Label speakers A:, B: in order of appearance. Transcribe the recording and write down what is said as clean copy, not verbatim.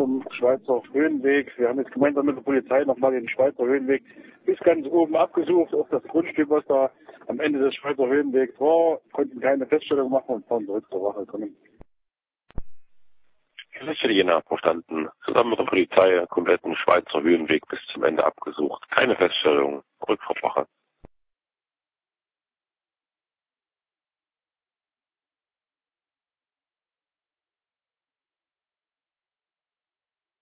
A: zum Schweizer Höhenweg. Wir haben jetzt gemeinsam mit der Polizei nochmal den Schweizer Höhenweg bis ganz oben abgesucht, auf das Grundstück, was da am Ende des Schweizer Höhenwegs war, konnten keine Feststellung machen und fahren zurück zur Wache kommen.
B: Es ist für die Jena verstanden. Zusammen mit der Polizei kompletten Schweizer Höhenweg bis zum Ende abgesucht. Keine Feststellung. Rückfahrtwache.